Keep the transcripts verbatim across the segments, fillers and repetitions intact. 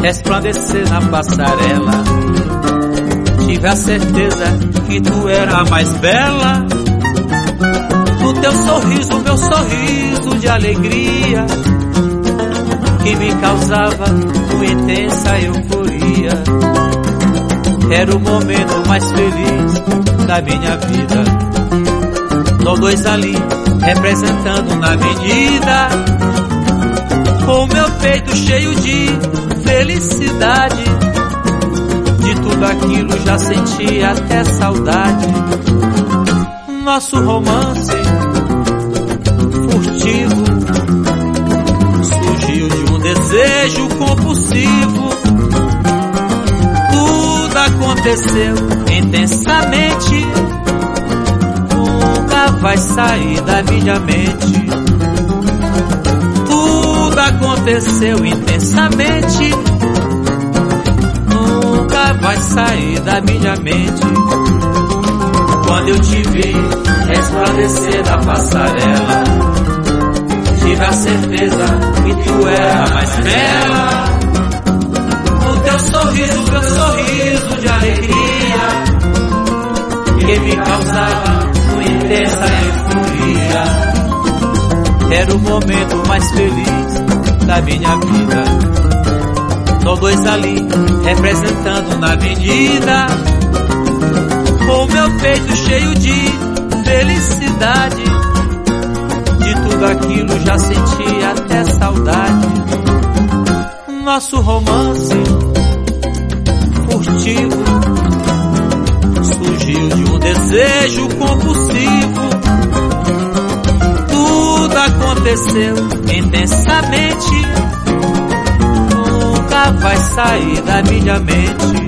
resplandecer na passarela. Tive a certeza que tu era a mais bela. No teu sorriso, meu sorriso de alegria, que me causava uma intensa euforia. Era o momento mais feliz da minha vida. Nós dois ali, representando na medida, com meu peito cheio de felicidade. De tudo aquilo já sentia até saudade. Nosso romance furtivo surgiu de um desejo compulsivo. Tudo aconteceu intensamente, nunca vai sair da minha mente. Tudo aconteceu intensamente, nunca vai sair da minha mente. Quando eu te vi resplandecer na passarela, tive a certeza que tu era a mais bela. No teu sorriso, meu sorriso de alegria, que me causava uma intensa euforia. Era o momento mais feliz da minha vida. Nós dois ali, representando na avenida, com meu peito cheio de felicidade. De tudo aquilo já sentia até saudade. Nosso romance furtivo surgiu de um desejo compulsivo. Tudo aconteceu intensamente, nunca vai sair da minha mente.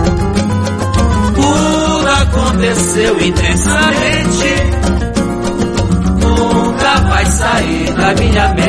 Tudo aconteceu intensamente, nunca vai sair da minha mente.